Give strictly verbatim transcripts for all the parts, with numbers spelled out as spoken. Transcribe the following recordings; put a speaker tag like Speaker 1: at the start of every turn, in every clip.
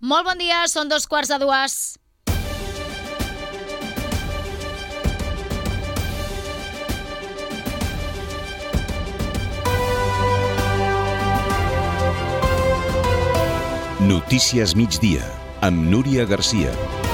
Speaker 1: Molt bon dia, són dos quarts de dues.
Speaker 2: Notícies migdia, amb Núria Garcia.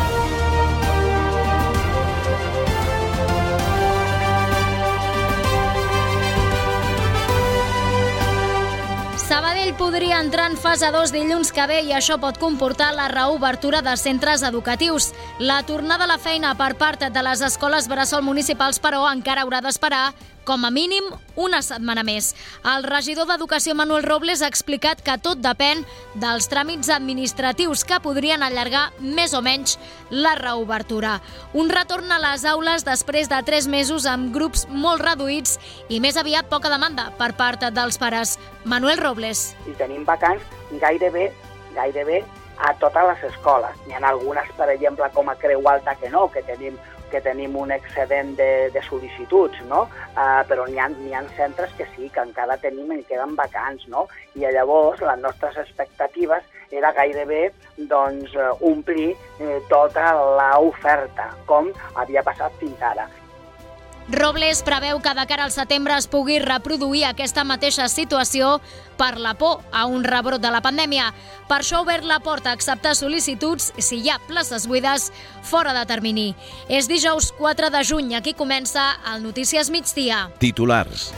Speaker 1: Sabadell podria entrar en fase dos dilluns que ve i això pot comportar la reobertura de centres educatius. La tornada a la feina per part de les escoles bressol municipals, però, encara haurà d'esperar com a mínim una setmana més. El regidor d'Educació, Manuel Robles, ha explicat que tot depèn dels tràmits administratius que podrien allargar més o menys la reobertura. Un retorn a les aules després de tres mesos amb grups molt reduïts i més aviat poca demanda per part dels pares. Manuel Robles.
Speaker 3: I tenim vacants gairebé, gairebé a totes les escoles. N'hi ha algunes, per exemple, com a Creu Alta, que no, que tenim que tenim un excedent de, de sol·licituds, no? Uh, però n'hi ha, n'hi ha centres que sí, que encara tenim i queden vacants, no? I llavors les nostres expectatives era gairebé doncs, omplir eh, tota l'oferta, com havia passat fins ara.
Speaker 1: Robles preveu que de cara al setembre es pugui reproduir aquesta mateixa situació per la por a un rebrot de la pandèmia. Per això ha obert la porta a acceptar sol·licituds si hi ha places buides fora de termini. És dijous quatre de juny, aquí comença el Notícies Migdia.
Speaker 2: Titulars.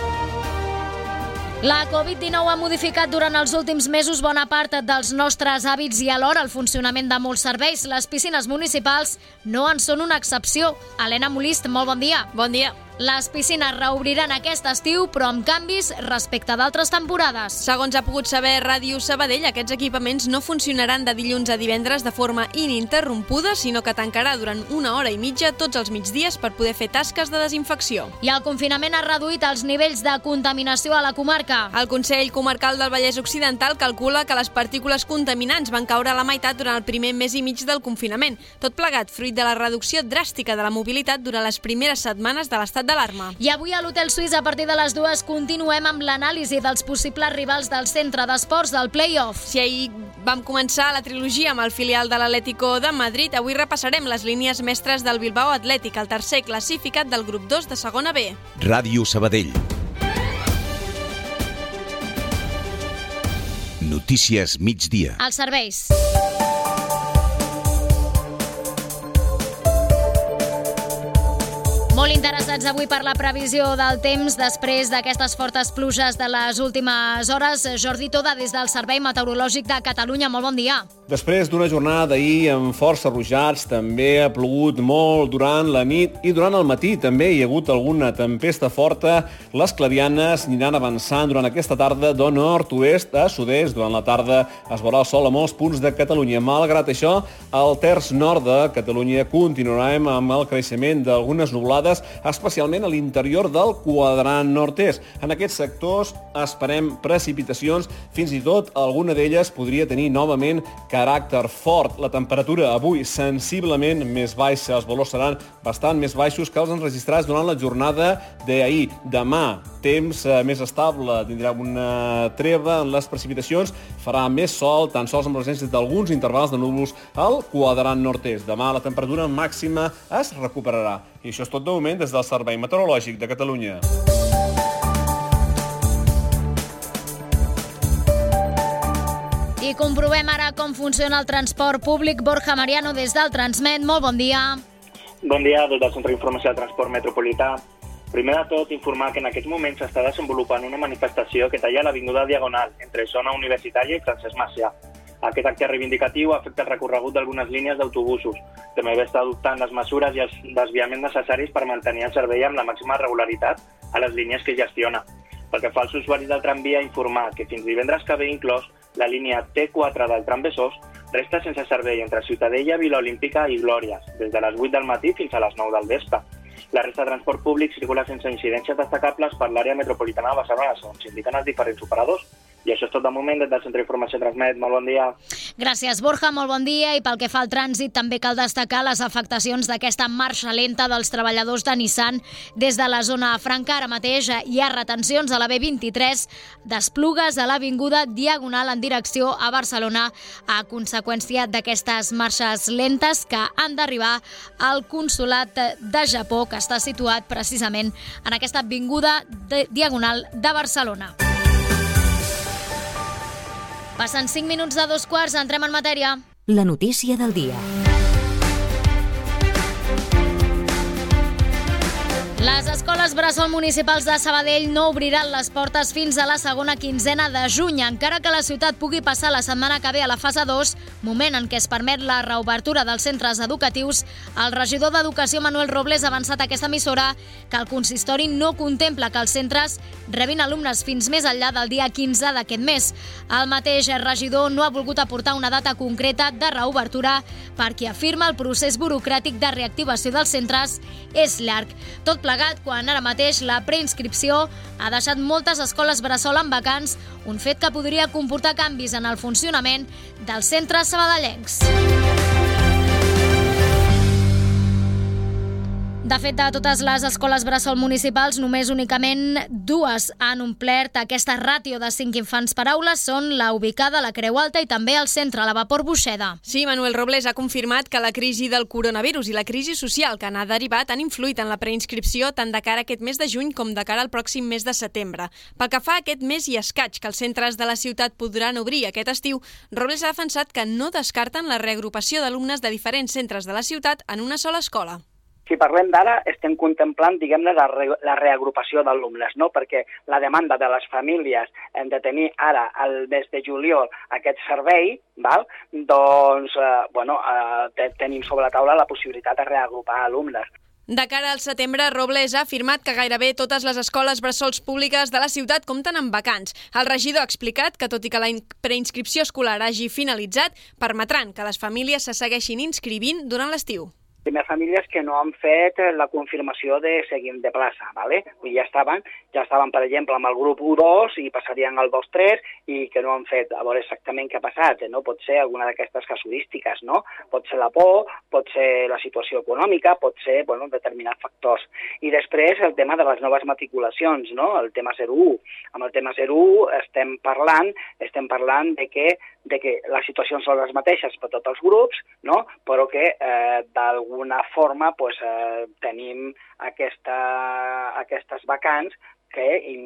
Speaker 1: La covid dinou ha modificat durant els últims mesos bona part dels nostres hàbits i alhora el funcionament de molts serveis. Les piscines municipals no en són una excepció. Helena Molist, molt bon dia.
Speaker 4: Bon dia.
Speaker 1: Les piscines reobriran aquest estiu, però amb canvis respecte d'altres temporades.
Speaker 4: Segons ha pogut saber Ràdio Sabadell, aquests equipaments no funcionaran de dilluns a divendres de forma ininterrompuda, sinó que tancarà durant una hora i mitja tots els migdies per poder fer tasques de desinfecció.
Speaker 1: I el confinament ha reduït els nivells de contaminació a la comarca.
Speaker 4: El Consell Comarcal del Vallès Occidental calcula que les partícules contaminants van caure a la meitat durant el primer mes i mig del confinament. Tot plegat fruit de la reducció dràstica de la mobilitat durant les primeres setmanes de l'estat d'alarma.
Speaker 1: I avui a l'Hotel Suís, a partir de les dues, continuem amb l'anàlisi dels possibles rivals del centre d'esports del play-off.
Speaker 4: Si ahir vam començar la trilogia amb el filial de l'Atlético de Madrid, avui repassarem les línies mestres del Bilbao Athletic, el tercer classificat del grup dos de segona B.
Speaker 2: Ràdio Sabadell. Notícies migdia.
Speaker 1: Els serveis. Molt interessats avui per la previsió del temps després d'aquestes fortes pluges de les últimes hores. Jordi Toda, des del Servei Meteorològic de Catalunya, molt bon dia.
Speaker 5: Després d'una jornada d'ahir amb força ruixats, també ha plogut molt durant la nit i durant el matí també hi ha hagut alguna tempesta forta. Les clarianes aniran avançant durant aquesta tarda de nord-oest a sud-est. Durant la tarda es veurà el sol a molts punts de Catalunya. Malgrat això, al terç nord de Catalunya continuarem amb el creixement d'algunes nuvolades, especialment a l'interior del quadrant nord-est. En aquests sectors esperem precipitacions, fins i tot alguna d'elles podria tenir novament caràcter fort. La temperatura avui sensiblement més baixa, els valors seran bastant més baixos que els enregistrats durant la jornada d'ahir. Demà, temps més estable, tindrà una treva en les precipitacions, farà més sol, tan sols amb presència d'alguns intervals de núvols al quadrant nord-est. Demà la temperatura màxima es recuperarà. I això és tot de moment des del Servei Meteorològic de Catalunya.
Speaker 1: I comprovem ara com funciona el transport públic. Borja Mariano, des del Transmet, molt bon dia.
Speaker 6: Bon dia, des del Centre d'Informació de Transport Metropolità. Primer de tot, informar que en aquests moments s'està desenvolupant una manifestació que talla l'Avinguda Diagonal entre zona universitària i Francesc Macià. Aquest acte reivindicatiu afecta el recorregut d'algunes línies d'autobusos. També està adoptant les mesures i els desviaments necessaris per mantenir el servei amb la màxima regularitat a les línies que gestiona. Pel que fa als usuaris del tramvia, informar que fins divendres que ve inclòs la línia T quatre del tram Besòs resta sense servei entre Ciutadella, Vila Olímpica i Glòries, des de les vuit del matí fins a les nou del vespre. La resta de transport públic circula sense incidències destacables per l'àrea metropolitana de Barcelona, segons indiquen els diferents operadors. I això és tot de moment des del Centre d'Informació Transmet. Molt bon dia.
Speaker 1: Gràcies, Borja, molt bon dia. I pel que fa al trànsit, també cal destacar les afectacions d'aquesta marxa lenta dels treballadors de Nissan des de la zona franca. Ara mateix hi ha retencions a la B vint-i-tres d'Esplugues a l'Avinguda Diagonal en direcció a Barcelona a conseqüència d'aquestes marxes lentes que han d'arribar al Consolat de Japó, que està situat precisament en aquesta avinguda de Diagonal de Barcelona. Passen cinc minuts de dos quarts, entrem en matèria.
Speaker 7: La notícia del dia.
Speaker 1: Les escoles bressol municipals de Sabadell no obriran les portes fins a la segona quinzena de juny, encara que la ciutat pugui passar la setmana que ve a la fase dos, moment en què es permet la reobertura dels centres educatius. El regidor d'Educació, Manuel Robles, ha avançat a aquesta emissora que el consistori no contempla que els centres rebin alumnes fins més enllà del dia quinze d'aquest mes. El mateix regidor no ha volgut aportar una data concreta de reobertura perquè afirma el procés burocràtic de reactivació dels centres és llarg. Tot plegat quan ara mateix la preinscripció ha deixat moltes escoles bressol en vacants, un fet que podria comportar canvis en el funcionament dels centres sabadellencs. De fet, de totes les escoles bressol municipals, només únicament dues han omplert aquesta ràtio de cinc infants per aula. Són la ubicada a la Creu Alta i també al centre, a la Vapor Buixeda.
Speaker 4: Sí, Manuel Robles ha confirmat que la crisi del coronavirus i la crisi social que n'ha derivat han influït en la preinscripció tant de cara a aquest mes de juny com de cara al pròxim mes de setembre. Pel que fa a aquest mes i escaig que els centres de la ciutat podran obrir aquest estiu, Robles ha defensat que no descarten la reagrupació d'alumnes de diferents centres de la ciutat en una sola escola.
Speaker 3: Si parlem d'ara, estem contemplant, diguem-ne, la, re la reagrupació d'alumnes, no? Perquè la demanda de les famílies hem de tenir ara, al mes de juliol, aquest servei, val? Doncs, eh, bueno, eh, tenim sobre la taula la possibilitat de reagrupar alumnes.
Speaker 4: De cara al setembre, Robles ha afirmat que gairebé totes les escoles bressols públiques de la ciutat compten amb vacants. El regidor ha explicat que, tot i que la preinscripció escolar hagi finalitzat, permetran que les famílies se segueixin inscrivint durant l'estiu.
Speaker 3: Primer, famílies que no han fet la confirmació de seguim de plaça, ¿vale? Ja estaven, ja estaven, per exemple, amb el grup u dos i passarien al dos tres i que no han fet, a veure exactament què ha passat, no? Pot ser alguna d'aquestes casuístiques, no? Pot ser la por, pot ser la situació econòmica, pot ser, bueno, determinats factors. I després el tema de les noves matriculacions, no? El tema zero u. Amb el tema zero u estem parlant, estem parlant de que de que les situacions són les mateixes per tots els grups, no? Però que eh, d'alguna forma pues, eh, tenim aquesta, aquestes vacants que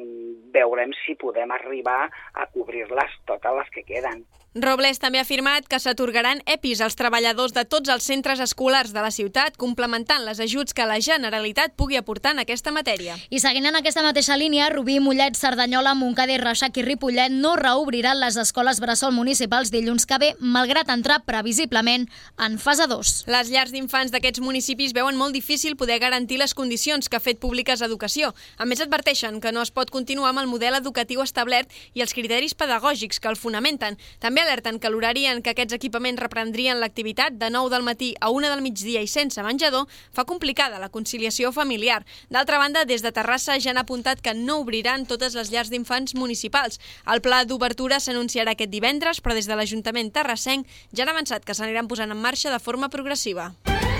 Speaker 3: veurem si podem arribar a cobrir-les totes les que queden.
Speaker 4: Robles també ha afirmat que s'atorgaran E P Is als treballadors de tots els centres escolars de la ciutat, complementant les ajuts que la Generalitat pugui aportar en aquesta matèria.
Speaker 1: I seguint en aquesta mateixa línia, Rubí, Mollet, Cerdanyola, Montcada i Reixac i Ripollet no reobriran les escoles bressol municipals dilluns que ve, malgrat entrar previsiblement en fase dos.
Speaker 4: Les llars d'infants d'aquests municipis veuen molt difícil poder garantir les condicions que ha fet públiques Educació. A més, adverteixen que no es pot continuar amb el model educatiu establert i els criteris pedagògics que el fonamenten. També alerten que l'horari en què aquests equipaments reprendrien l'activitat de nou del matí a una del migdia i sense menjador fa complicada la conciliació familiar. D'altra banda, des de Terrassa ja han apuntat que no obriran totes les llars d'infants municipals. El pla d'obertura s'anunciarà aquest divendres, però des de l'Ajuntament terrassenc ja han avançat que s'aniran posant en marxa de forma progressiva.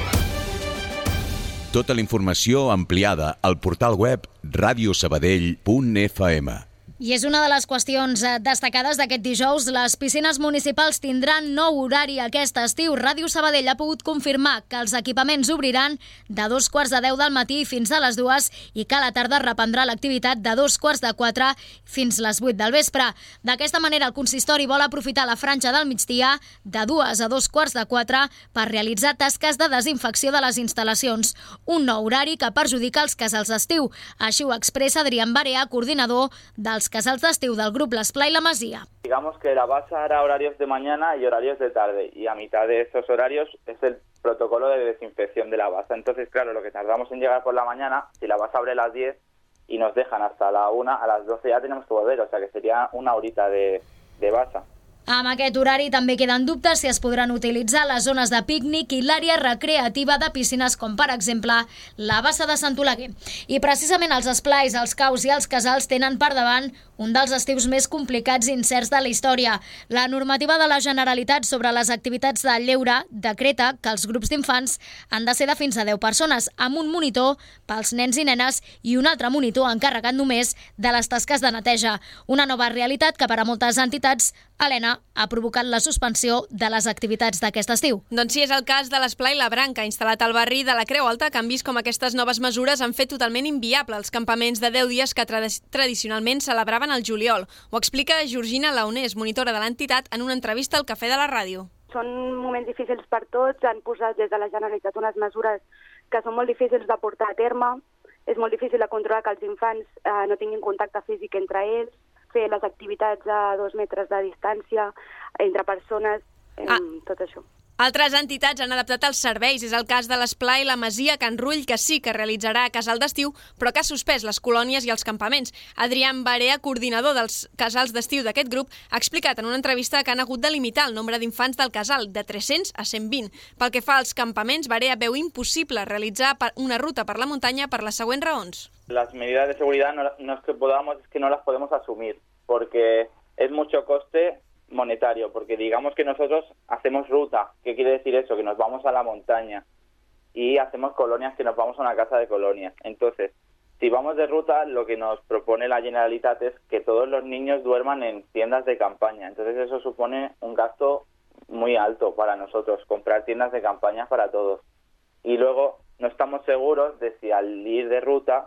Speaker 2: Tota la informació ampliada al portal web radio sabadell punt f m.
Speaker 1: I és una de les qüestions destacades d'aquest dijous. Les piscines municipals tindran nou horari aquest estiu. Ràdio Sabadell ha pogut confirmar que els equipaments obriran de dos quarts de deu del matí fins a les dues i que a la tarda reprendrà l'activitat de dos quarts de quatre fins les vuit del vespre. D'aquesta manera, el consistori vol aprofitar la franja del migdia de dues a dos quarts de quatre per realitzar tasques de desinfecció de les instal·lacions. Un nou horari que perjudica els casals d'estiu. Així ho expressa Adrián Barea, coordinador dels casals d'estiu del grup L'Esplà i la Masia.
Speaker 8: Digamos que la base hará horarios de mañana y horarios de tarde, y a mitad de esos horarios es el protocolo de desinfección de la base. Entonces, claro, lo que tardamos en llegar por la mañana, si la base abre a las diez y nos dejan hasta la una, a las doce ya tenemos que volver, o sea que sería una horita de, de base.
Speaker 1: Amb aquest horari també queden dubtes si es podran utilitzar les zones de pícnic i l'àrea recreativa de piscines, com per exemple la bassa de Sant Oleguer. I precisament els esplais, els caus i els casals tenen per davant un dels estius més complicats i incerts de la història. La normativa de la Generalitat sobre les activitats de lleure decreta que els grups d'infants han de ser de fins a deu persones, amb un monitor pels nens i nenes i un altre monitor encarregat només de les tasques de neteja. Una nova realitat que per a moltes entitats, Helena, ha provocat la suspensió de les activitats d'aquest estiu.
Speaker 4: Doncs sí, és el cas de l'Esplai La Branca, instal·lat al barri de la Creu Alta, que han vist com aquestes noves mesures han fet totalment inviable els campaments de deu dies que trad tradicionalment celebraven al juliol. Ho explica Georgina Launés, monitora de l'entitat, en una entrevista al Cafè de la Ràdio.
Speaker 9: Són moments difícils per tots, han posat des de la Generalitat unes mesures que són molt difícils de portar a terme, és molt difícil de controlar que els infants eh, no tinguin contacte físic entre ells, fer les activitats a dos metres de distància entre persones, eh, ah. tot això.
Speaker 4: Altres entitats han adaptat els serveis. És el cas de l'Esplai La Masia Can Rull, que sí que realitzarà casal d'estiu, però que ha suspès les colònies i els campaments. Adrián Barea, coordinador dels casals d'estiu d'aquest grup, ha explicat en una entrevista que han hagut de limitar el nombre d'infants del casal, de tres-cents a cent vint. Pel que fa als campaments, Barea veu impossible realitzar una ruta per la muntanya per les següents raons.
Speaker 8: Las medidas de seguridad no, no es que podamos, es que no las podemos asumir, porque es mucho coste monetario, porque digamos que nosotros hacemos ruta. ¿Qué quiere decir eso? Que nos vamos a la montaña y hacemos colonias, que nos vamos a una casa de colonias. Entonces, si vamos de ruta, lo que nos propone la Generalitat es que todos los niños duerman en tiendas de campaña. Entonces eso supone un gasto muy alto para nosotros, comprar tiendas de campaña para todos. Y luego no estamos seguros de si al ir de ruta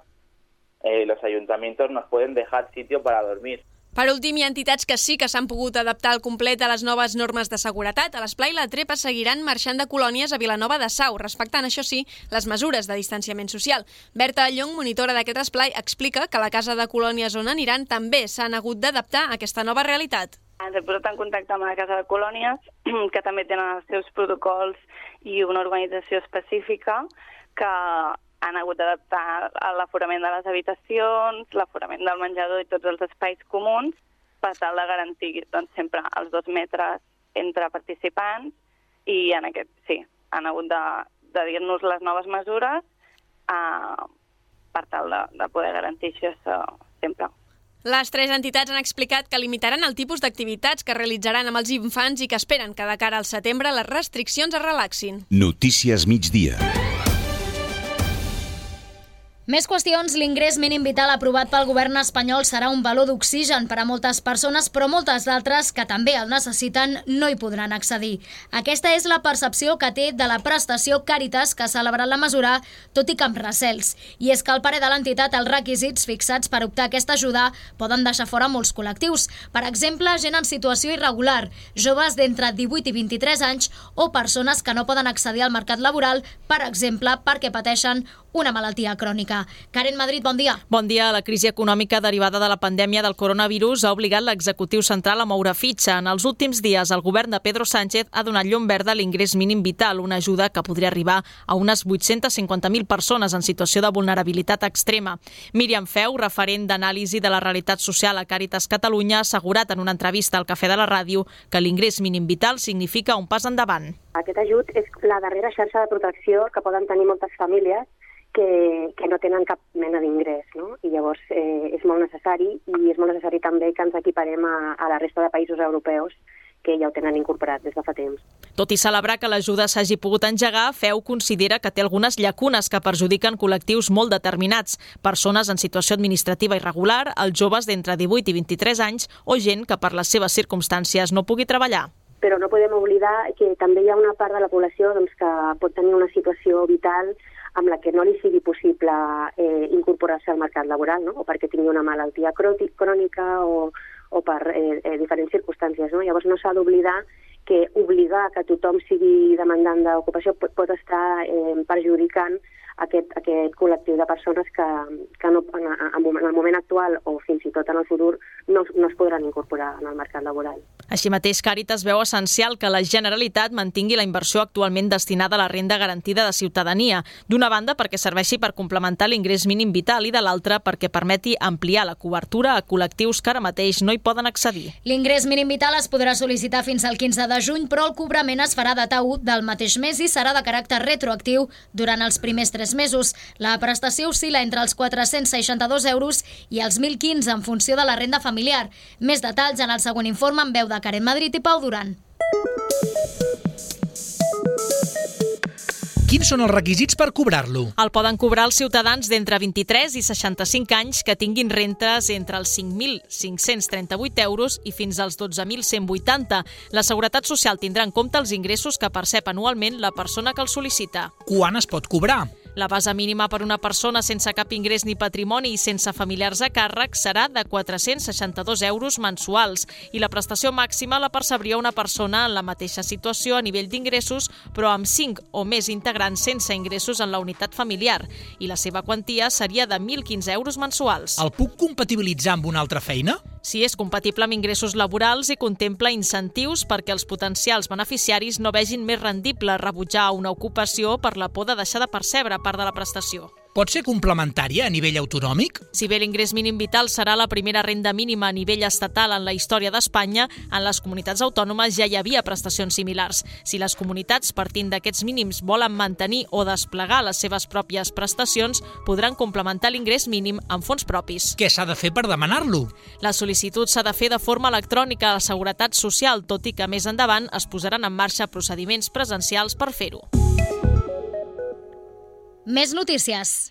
Speaker 8: eh, los ayuntamientos nos pueden dejar sitio para dormir.
Speaker 4: Per últim, hi ha entitats que sí que s'han pogut adaptar al complet a les noves normes de seguretat. A l'Esplai La Trepa seguiran marxant de colònies a Vilanova de Sau, respectant, això sí, les mesures de distanciament social. Berta Llong, monitora d'aquest esplai, explica que la casa de colònies on aniran també s'han hagut d'adaptar a aquesta nova realitat.
Speaker 9: Ens hem posat en contacte amb la casa de colònies, que també tenen els seus protocols i una organització específica, que han hagut d'adaptar l'aforament de les habitacions, l'aforament del menjador i tots els espais comuns per tal de garantir doncs, sempre els dos metres entre participants i en aquest, sí, han hagut de, de dir-nos les noves mesures eh, per tal de, de poder garantir això sempre.
Speaker 4: Les tres entitats han explicat que limitaran el tipus d'activitats que realitzaran amb els infants i que esperen que de cara al setembre les restriccions es relaxin.
Speaker 2: Notícies migdia.
Speaker 1: Més qüestions. L'ingrés mínim vital aprovat pel govern espanyol serà un valor d'oxigen per a moltes persones, però moltes d'altres que també el necessiten no hi podran accedir. Aquesta és la percepció que té de la prestació Càritas, que ha celebrat la mesura, tot i que amb recels. I és que al parer de l'entitat els requisits fixats per optar a aquesta ajuda poden deixar fora molts col·lectius. Per exemple, gent en situació irregular, joves d'entre divuit i vint-i-tres anys o persones que no poden accedir al mercat laboral, per exemple, perquè pateixen una malaltia crònica. Karen Madrid, bon dia.
Speaker 10: Bon dia. La crisi econòmica derivada de la pandèmia del coronavirus ha obligat l'executiu central a moure fitxa. En els últims dies, el govern de Pedro Sánchez ha donat llum verda a l'ingrés mínim vital, una ajuda que podria arribar a unes vuit-centes cinquanta mil persones en situació de vulnerabilitat extrema. Míriam Feu, referent d'anàlisi de la realitat social a Càritas Catalunya, ha assegurat en una entrevista al Cafè de la Ràdio que l'ingrés mínim vital significa un pas endavant.
Speaker 11: Aquest ajut és la darrera xarxa de protecció que poden tenir moltes famílies que, que no tenen cap mena d'ingrés, no? I llavors eh, és molt necessari, i és molt necessari també que ens equiparem a, a la resta de països europeus que ja ho tenen incorporat des de fa temps.
Speaker 10: Tot i celebrar que l'ajuda s'hagi pogut engegar, Feu considera que té algunes llacunes que perjudiquen col·lectius molt determinats, persones en situació administrativa irregular, els joves d'entre divuit i vint-i-tres anys o gent que per les seves circumstàncies no pugui treballar.
Speaker 11: Però no podem oblidar que també hi ha una part de la població doncs, que pot tenir una situació vital amb la que no li sigui possible eh, incorporar-se al mercat laboral, no? O perquè tingui una malaltia crònica o, o per eh, eh, diferents circumstàncies. No? Llavors no s'ha d'oblidar que obligar que tothom sigui demandant d'ocupació pot, pot estar eh, perjudicant aquest, aquest col·lectiu de persones que, que no, en, en el moment actual o fins i tot en el futur no, no es podran incorporar en el mercat laboral.
Speaker 10: Així mateix, Càritas veu essencial que la Generalitat mantingui la inversió actualment destinada a la renda garantida de ciutadania, d'una banda perquè serveixi per complementar l'ingrés mínim vital i de l'altra perquè permeti ampliar la cobertura a col·lectius que ara mateix no hi poden accedir.
Speaker 1: L'ingrés mínim vital es podrà sol·licitar fins al quinze de juny, però el cobrament es farà data u del mateix mes i serà de caràcter retroactiu durant els primers tres tres mesos. La prestació oscil·la entre els quatre-cents seixanta-dos euros i els mil quinze en funció de la renda familiar. Més detalls en el següent informe amb veu de Karen Madrid i Pau Duran.
Speaker 12: Quins són els requisits per cobrar-lo?
Speaker 10: El poden cobrar els ciutadans d'entre vint-i-tres i seixanta-cinc anys que tinguin rentes entre els cinc mil cinc-cents trenta-vuit euros i fins als dotze mil cent vuitanta. La Seguretat Social tindrà en compte els ingressos que percep anualment la persona que el sol·licita.
Speaker 12: Quan es pot cobrar?
Speaker 10: La base mínima per una persona sense cap ingrés ni patrimoni i sense familiars a càrrec serà de quatre-cents seixanta-dos euros mensuals i la prestació màxima la percebria una persona en la mateixa situació a nivell d'ingressos però amb cinc o més integrants sense ingressos en la unitat familiar i la seva quantia seria de mil quinze euros mensuals.
Speaker 12: El puc compatibilitzar amb una altra feina?
Speaker 10: Si és compatible amb ingressos laborals i contempla incentius perquè els potencials beneficiaris no vegin més rendible rebutjar una ocupació per la por de deixar de percebre part de la prestació.
Speaker 12: Pot ser complementària a nivell autonòmic?
Speaker 10: Si bé l'ingrés mínim vital serà la primera renda mínima a nivell estatal en la història d'Espanya, en les comunitats autònomes ja hi havia prestacions similars. Si les comunitats, partint d'aquests mínims, volen mantenir o desplegar les seves pròpies prestacions, podran complementar l'ingrés mínim amb fons propis.
Speaker 12: Què s'ha de fer per demanar-lo?
Speaker 10: La sol·licitud s'ha de fer de forma electrònica a la Seguretat Social, tot i que més endavant es posaran en marxa procediments presencials per fer-ho.
Speaker 1: Més notícies.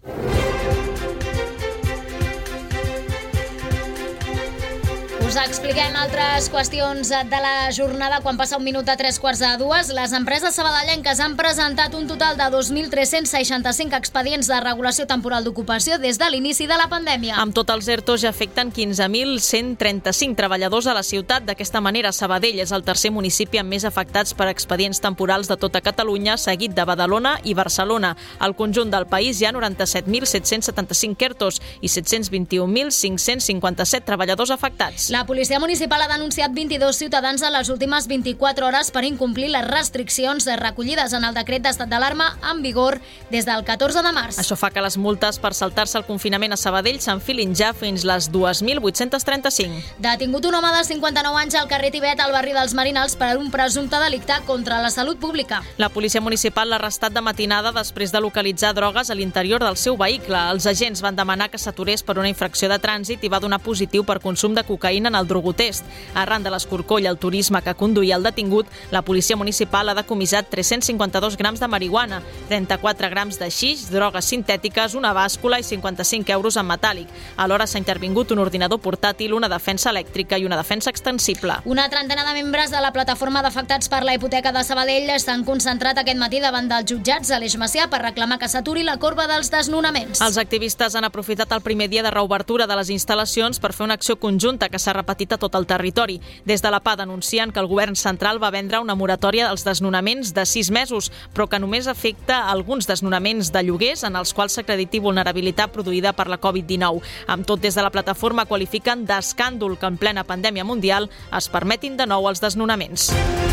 Speaker 1: Us expliquem altres qüestions de la jornada quan passa un minut a tres quarts de dues. Les empreses sabadellenques han presentat un total de dos mil tres-cents seixanta-cinc expedients de regulació temporal d'ocupació des de l'inici de la pandèmia.
Speaker 10: Amb tot, els ERTO ja afecten quinze mil cent trenta-cinc treballadors a la ciutat. D'aquesta manera, Sabadell és el tercer municipi amb més afectats per expedients temporals de tota Catalunya, seguit de Badalona i Barcelona. Al conjunt del país hi ha noranta-set mil set-cents setanta-cinc ERTOs i set-cents vint-i-un mil cinc-cents cinquanta-set treballadors afectats.
Speaker 1: La policia municipal ha denunciat vint-i-dos ciutadans en les últimes vint-i-quatre hores per incomplir les restriccions recollides en el decret d'estat d'alarma en vigor des del catorze de març.
Speaker 10: Això fa que les multes per saltar-se el confinament a Sabadell s'enfilin ja fins les dos mil vuit-cents trenta-cinc.
Speaker 1: Detingut un home de cinquanta-nou anys al carrer Tibet, al barri dels Marinals, per un presumpte delicte contra la salut pública.
Speaker 10: La policia municipal l'ha arrestat de matinada després de localitzar drogues a l'interior del seu vehicle. Els agents van demanar que s'aturés per una infracció de trànsit i va donar positiu per consum de cocaïna en el drogotest. Arran de l'escorcoll al turisme que conduïa el detingut, la policia municipal ha decomissat tres-cents cinquanta-dos grams de marihuana, trenta-quatre grams de xix, drogues sintètiques, una bàscula i cinquanta-cinc euros en metàl·lic. Alhora s'ha intervingut un ordinador portàtil, una defensa elèctrica i una defensa extensible.
Speaker 1: Una trentena de membres de la plataforma d'afectats per la hipoteca de Sabadell s'han concentrat aquest matí davant dels jutjats a l'Eix Macià per reclamar que s'aturi la corba dels desnonaments.
Speaker 10: Els activistes han aprofitat el primer dia de reobertura de les instal·lacions per fer una acció conjunta que s'ha repetit a tot el territori. Des de la P A denuncien que el govern central va vendre una moratòria dels desnonaments de sis mesos, però que només afecta alguns desnonaments de lloguers en els quals s'acrediti vulnerabilitat produïda per la covid dinou. Amb tot, des de la plataforma qualifiquen d'escàndol que en plena pandèmia mundial es permetin de nou els desnonaments.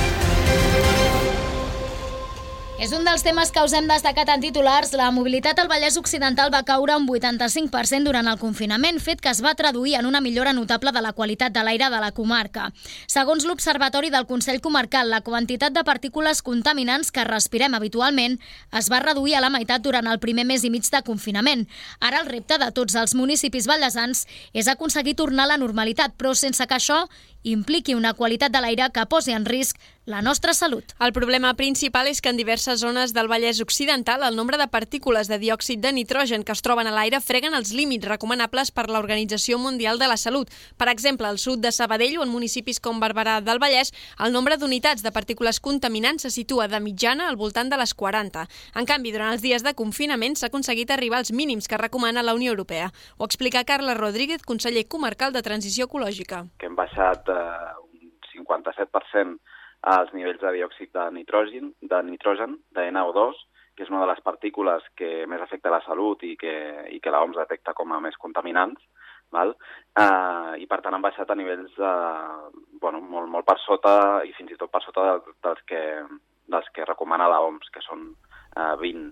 Speaker 1: És un dels temes que us hem destacat en titulars. La mobilitat al Vallès Occidental va caure un vuitanta-cinc per cent durant el confinament, fet que es va traduir en una millora notable de la qualitat de l'aire de la comarca. Segons l'Observatori del Consell Comarcal, la quantitat de partícules contaminants que respirem habitualment es va reduir a la meitat durant el primer mes i mig de confinament. Ara el repte de tots els municipis vallesans és aconseguir tornar a la normalitat, però sense que això impliqui una qualitat de l'aire que posi en risc la nostra salut.
Speaker 4: El problema principal és que en diverses zones del Vallès Occidental el nombre de partícules de diòxid de nitrogen que es troben a l'aire freguen els límits recomanables per l'Organització Mundial de la Salut. Per exemple, al sud de Sabadell o en municipis com Barberà del Vallès, el nombre d'unitats de partícules contaminants se situa de mitjana al voltant de les quaranta. En canvi, durant els dies de confinament s'ha aconseguit arribar als mínims que recomana la Unió Europea. Ho explica Carles Rodríguez, conseller comarcal de Transició Ecològica.
Speaker 13: Que hem baixat eh, un cinquanta-set per cent als nivells de diòxid de nitrogen, de nitrogen, de N O dos, que és una de les partícules que més afecta la salut i que, i que l'O M S detecta com a més contaminants, val? Uh, i per tant han baixat a nivells uh, bueno, molt, molt per sota i fins i tot per sota dels que, dels que recomana l'O M S, que són uh, vint.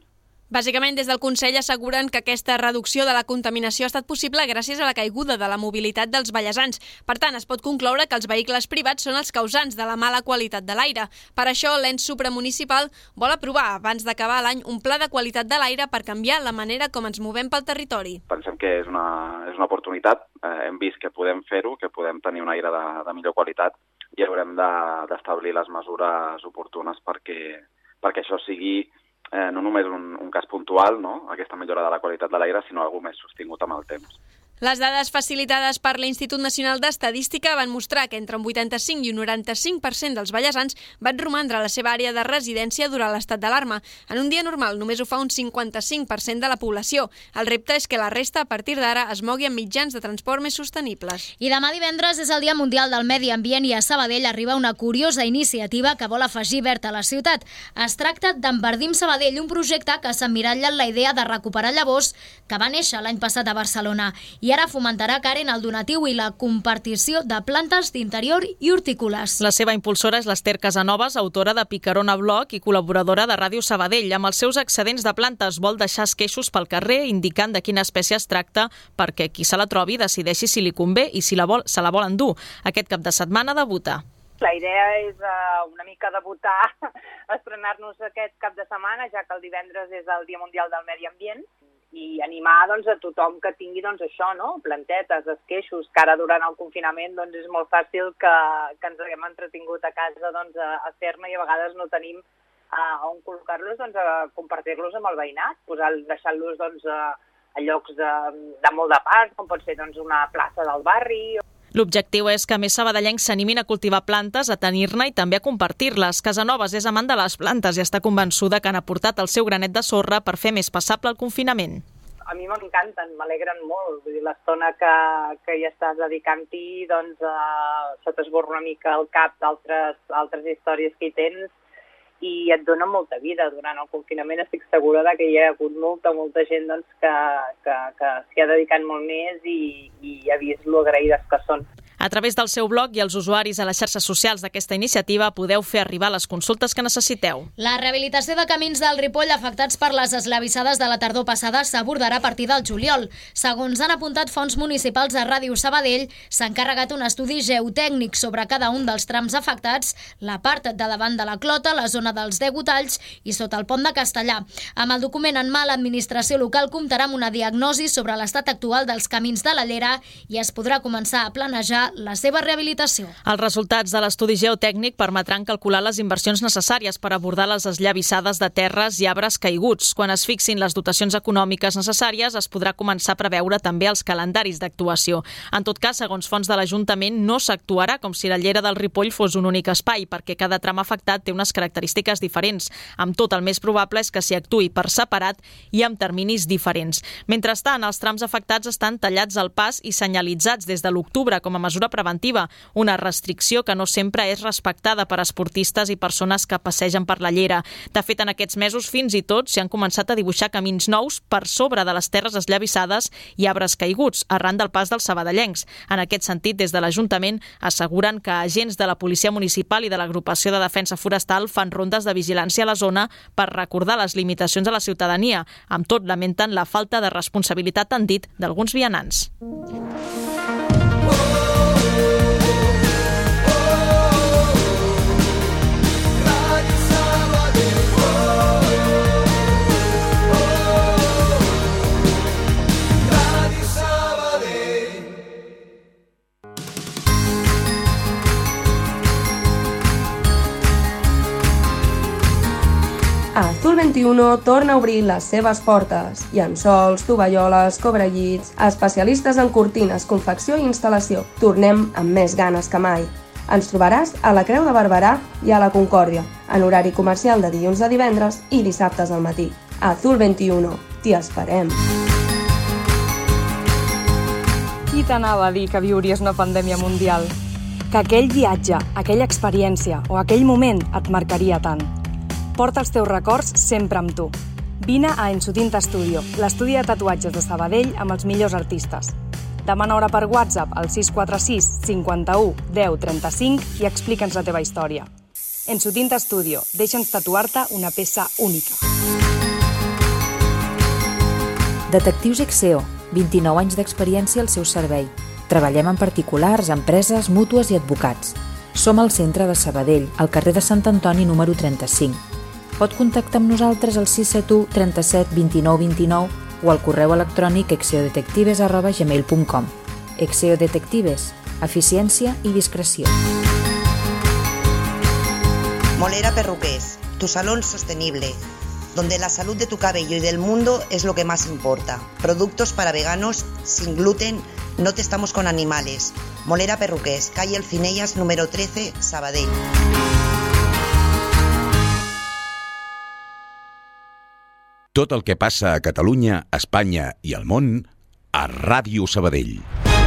Speaker 4: Bàsicament, des del Consell asseguren que aquesta reducció de la contaminació ha estat possible gràcies a la caiguda de la mobilitat dels vallesans. Per tant, es pot concloure que els vehicles privats són els causants de la mala qualitat de l'aire. Per això, l'ens supramunicipal vol aprovar, abans d'acabar l'any, un pla de qualitat de l'aire per canviar la manera com ens movem pel territori.
Speaker 13: Pensem que és una, és una oportunitat. Eh, hem vist que podem fer-ho, que podem tenir un aire de, de millor qualitat i haurem d'establir les mesures oportunes perquè, perquè això sigui Eh, no només un, un cas puntual, no?, aquesta millora de la qualitat de l'aire, sinó alguna més sostingut amb el temps.
Speaker 4: Les dades facilitades per l'Institut Nacional d'Estadística van mostrar que entre un vuitanta-cinc i un noranta-cinc per cent dels vallesans van romandre a la seva àrea de residència durant l'estat d'alarma. En un dia normal només ho fa un cinquanta-cinc per cent de la població. El repte és que la resta, a partir d'ara, es mogui amb mitjans de transport més sostenibles.
Speaker 1: I demà divendres és el Dia Mundial del Medi Ambient i a Sabadell arriba una curiosa iniciativa que vol afegir verd a la ciutat. Es tracta d'Enverdim Sabadell, un projecte que s'emmiralla en la idea de recuperar llavors que va néixer l'any passat a Barcelona. I I ara fomentarà, Karen, el donatiu i la compartició de plantes d'interior i hortícoles.
Speaker 10: La seva impulsora és l'Ester Casanovas, autora de Picarona Blog i col·laboradora de Ràdio Sabadell. Amb els seus excedents de plantes vol deixar esqueixos pel carrer indicant de quina espècie es tracta perquè qui se la trobi decideixi si li convé i si la vol, se la vol endur. Aquest cap de setmana debuta.
Speaker 14: La idea és uh, una mica debutar, estrenar-nos aquest cap de setmana, ja que el divendres és el Dia Mundial del Medi Ambient, i animar doncs, a tothom que tingui doncs, això, no? Plantetes, esqueixos, que ara durant el confinament doncs, és molt fàcil que, que ens haguem entretingut a casa doncs, a, a fer-ne i a vegades no tenim uh, on col·locar-los, doncs, a compartir-los amb el veïnat, deixar-los doncs, a, a llocs de, de molt de pas, com pot ser doncs, una plaça del barri.
Speaker 10: L'objectiu és que més sabadellencs s'animin a cultivar plantes, a tenir-ne i també a compartir-les. Casanovas és amant de les plantes i està convençuda que han aportat el seu granet de sorra per fer més passable el confinament.
Speaker 14: A mi m'encanten, m'alegren molt. Vull dir, l'estona que, que hi estàs dedicant-hi, doncs, uh, se t'esborra una mica el cap d'altres altres històries que hi tens i et dona molta vida. Durant el confinament estic segura que hi ha hagut molta, molta gent doncs, que, que, que s'hi ha dedicat molt més i, i ha vist lo agraïdes que són.
Speaker 10: A través del seu blog i els usuaris a les xarxes socials d'aquesta iniciativa podeu fer arribar les consultes que necessiteu.
Speaker 1: La rehabilitació de camins del Ripoll afectats per les esllavissades de la tardor passada s'abordarà a partir del juliol. Segons han apuntat fonts municipals a Ràdio Sabadell, s'ha encarregat un estudi geotècnic sobre cada un dels trams afectats, la part de davant de la Clota, la zona dels Degotalls i sota el pont de Castellà. Amb el document en mà, l'administració local comptarà amb una diagnosi sobre l'estat actual dels camins de la Llera i es podrà començar a planejar la seva rehabilitació.
Speaker 10: Els resultats de l'estudi geotècnic permetran calcular les inversions necessàries per abordar les esllavissades de terres i arbres caiguts. Quan es fixin les dotacions econòmiques necessàries, es podrà començar a preveure també els calendaris d'actuació. En tot cas, segons fonts de l'Ajuntament, no s'actuarà com si la Llera del Ripoll fos un únic espai, perquè cada tram afectat té unes característiques diferents. Amb tot, el més probable és que s'hi actuï per separat i amb terminis diferents. Mentrestant, els trams afectats estan tallats al pas i senyalitzats des de l'octubre com a mesura preventiva, una restricció que no sempre és respectada per esportistes i persones que passegen per la Llera. De fet, en aquests mesos fins i tot s'hi han començat a dibuixar camins nous per sobre de les terres esllavissades i arbres caiguts, arran del pas dels sabadellencs. En aquest sentit, des de l'Ajuntament asseguren que agents de la Policia Municipal i de l'Agrupació de Defensa Forestal fan rondes de vigilància a la zona per recordar les limitacions a la ciutadania. Amb tot, lamenten la falta de responsabilitat, han dit, d'alguns vianants.
Speaker 15: Azul vint-i-u torna a obrir les seves portes. Llençols, tovalloles, cobrellits, especialistes en cortines, confecció i instal·lació. Tornem amb més ganes que mai. Ens trobaràs a la Creu de Barberà i a la Concòrdia, en horari comercial de dilluns a divendres i dissabtes al matí. Azul vint-i-u, t'hi esperem.
Speaker 16: Qui t'anava a dir que viuries una pandèmia mundial? Que aquell viatge, aquella experiència o aquell moment et marcaria tant. Porta els teus records sempre amb tu. Vine a Ensutinta Studio, l'estudi de tatuatges de Sabadell amb els millors artistes. Demana hora per WhatsApp al sis quatre sis cinquanta-u deu trenta-cinc i explica'ns la teva història. Ensutinta Studio, deixa'ns tatuar-te una peça única.
Speaker 17: Detectius Exeo, vint-i-nou anys d'experiència al seu servei. Treballem amb particulars, empreses, mútues i advocats. Som al centre de Sabadell, al carrer de Sant Antoni número trenta-cinc. Pot contactar amb nosaltres al sis set u trenta-set vint-i-nou vint-i-nou o al correu electrònic exeodetectives arroba gmail punt com. Exeo Detectives, eficiència y discreción.
Speaker 18: Molera Perruqués, tu salón sostenible, donde la salud de tu cabello y del mundo es lo que más importa. Productos para veganos, sin gluten, no testamos con animales. Molera Perruqués, calle Alfinellas número trece, Sabadell.
Speaker 2: Tot el que passa a Catalunya, Espanya i al món a Ràdio Sabadell.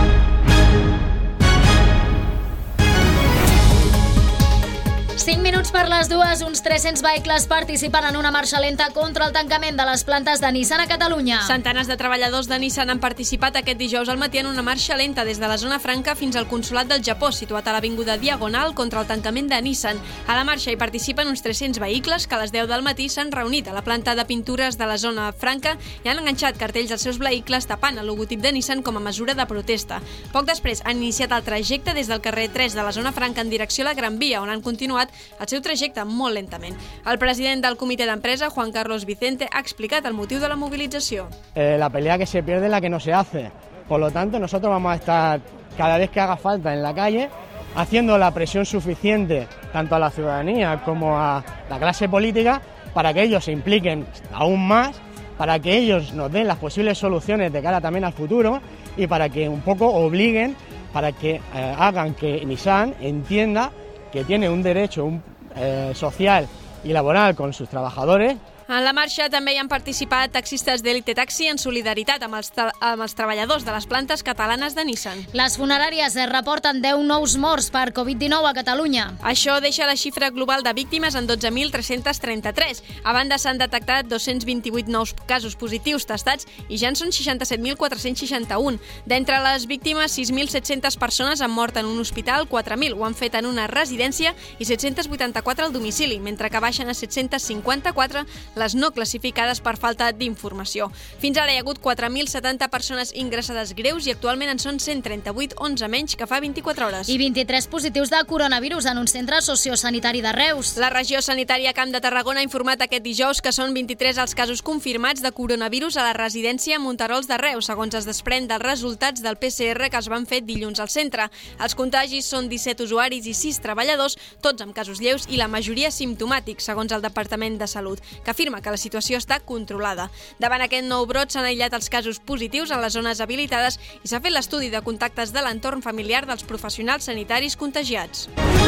Speaker 1: cinc minuts per les dues, uns tres-cents vehicles participen en una marxa lenta contra el tancament de les plantes de Nissan a Catalunya.
Speaker 4: Centenars de treballadors de Nissan han participat aquest dijous al matí en una marxa lenta des de la zona franca fins al consolat del Japó, situat a l'avinguda Diagonal, contra el tancament de Nissan. A la marxa hi participen uns tres-cents vehicles que a les deu del matí s'han reunit a la planta de pintures de la zona franca i han enganxat cartells als seus vehicles tapant el logotip de Nissan com a mesura de protesta. Poc després han iniciat el trajecte des del carrer tres de la zona franca en direcció a la Gran Via, on han continuat el seu trajecte molt lentament. El president del comitè d'empresa, Juan Carlos Vicente, ha explicat el motiu de la movilització.
Speaker 19: Eh, la pelea que se pierde es la que no se hace. Por lo tanto, nosotros vamos a estar cada vez que haga falta en la calle, haciendo la presión suficiente tanto a la ciudadanía como a la clase política para que ellos se impliquen aún más, para que ellos nos den las posibles soluciones de cara también al futuro y para que un poco obliguen, para que eh, hagan que Nissan entienda que tiene un derecho un, eh, social y laboral con sus trabajadores.
Speaker 4: En la marxa també hi han participat taxistes d'Elite Taxi en solidaritat amb els, amb els treballadors de les plantes catalanes de Nissan.
Speaker 1: Les funeràries reporten deu nous morts per covid dinou a Catalunya.
Speaker 4: Això deixa la xifra global de víctimes en dotze mil tres-cents trenta-tres. A banda, s'han detectat dos-cents vint-i-vuit nous casos positius testats i ja en són seixanta-set mil quatre-cents seixanta-un. D'entre les víctimes, sis mil set-centes persones han mort en un hospital, quatre mil ho han fet en una residència i set-cents vuitanta-quatre al domicili, mentre que baixen a set-cents cinquanta-quatre les no classificades per falta d'informació. Fins ara hi ha hagut quatre mil setanta persones ingressades greus i actualment en són cent trenta-vuit, onze menys que fa vint-i-quatre hores.
Speaker 1: I vint-i-tres positius de coronavirus en un centre sociosanitari de Reus.
Speaker 4: La regió sanitària Camp de Tarragona ha informat aquest dijous que són vint-i-tres els casos confirmats de coronavirus a la residència Monterols de Reus, segons es desprèn dels resultats del P C R que es van fer dilluns al centre. Els contagis són disset usuaris i sis treballadors, tots amb casos lleus i la majoria simptomàtics, segons el Departament de Salut, que afirma que la situació està controlada. Davant aquest nou brot s'han aïllat els casos positius en les zones habilitades i s'ha fet l'estudi de contactes de l'entorn familiar dels professionals sanitaris contagiats.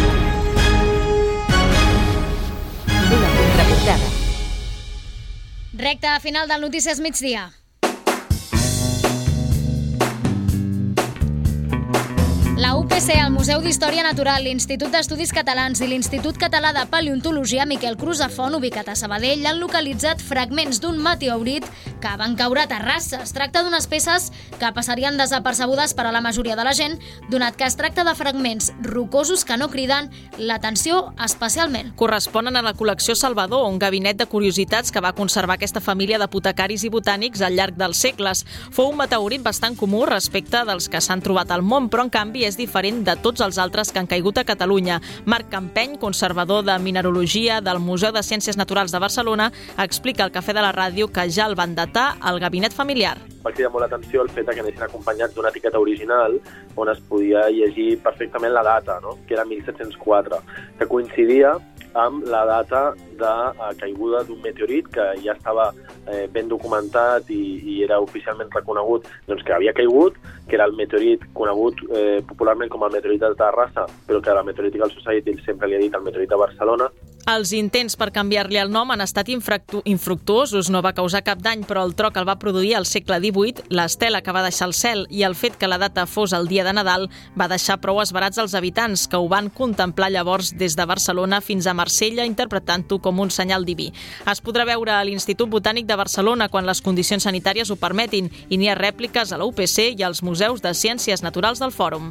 Speaker 7: Una contraportada.
Speaker 1: Recta final del Notícies Migdia. La U P C, el Museu d'Història Natural, l'Institut d'Estudis Catalans i l'Institut Català de Paleontologia Miquel Crusafont, ubicat a Sabadell, han localitzat fragments d'un meteorit que van caure a Terrassa. Es tracta d'unes peces que passarien desapercebudes per a la majoria de la gent, donat que es tracta de fragments rocosos que no criden l'atenció especialment.
Speaker 10: Corresponen a la col·lecció Salvador, un gabinet de curiositats que va conservar aquesta família d'apotecaris i botànics al llarg dels segles. Fou un meteorit bastant comú respecte dels que s'han trobat al món, però en canvi és diferent de tots els altres que han caigut a Catalunya. Marc Campeny, conservador de mineralogia del Museu de Ciències Naturals de Barcelona, explica al Cafè de la Ràdio que ja el van datar al gabinet familiar.
Speaker 20: Va cridar molt l'atenció el fet que anessin acompanyats d'una etiqueta original on es podia llegir perfectament la data, no? Que era mil set-cents quatre, que coincidia amb la data de caiguda d'un meteorit que ja estava eh, ben documentat i, i era oficialment reconegut doncs, que havia caigut, que era el meteorit conegut eh, popularment com el meteorit de Terrassa, però que la Meteorological Society sempre li ha dit el meteorit de Barcelona.
Speaker 10: Els intents per canviar-li el nom han estat infructuosos, no va causar cap dany, però el tro que el va produir al segle divuit, l'estela que va deixar el cel i el fet que la data fos el dia de Nadal va deixar prou esverats als habitants, que ho van contemplar llavors des de Barcelona fins a Marsella, interpretant-ho com un senyal diví. Es podrà veure a l'Institut Botànic de Barcelona quan les condicions sanitàries ho permetin i n'hi ha rèpliques a la U P C i als Museus de Ciències Naturals del Fòrum.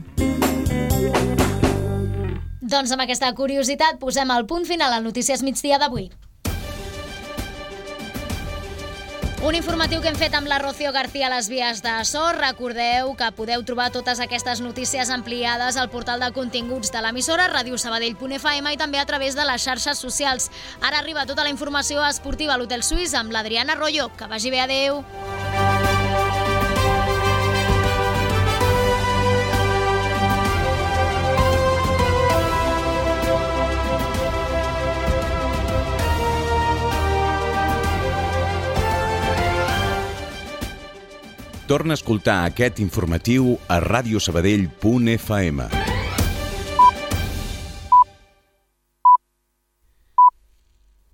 Speaker 1: Doncs amb aquesta curiositat posem el punt final al Notícies Migdia d'avui. Un informatiu que hem fet amb la Rocío García a les vies de so. Recordeu que podeu trobar totes aquestes notícies ampliades al portal de continguts de l'emissora ràdio sabadell punt f m i també a través de les xarxes socials. Ara arriba tota la informació esportiva a l'Hotel Suís amb l'Adriana Arroyo. Que vagi bé, adeu.
Speaker 2: Torna a escoltar aquest informatiu a ràdio sabadell punt f m.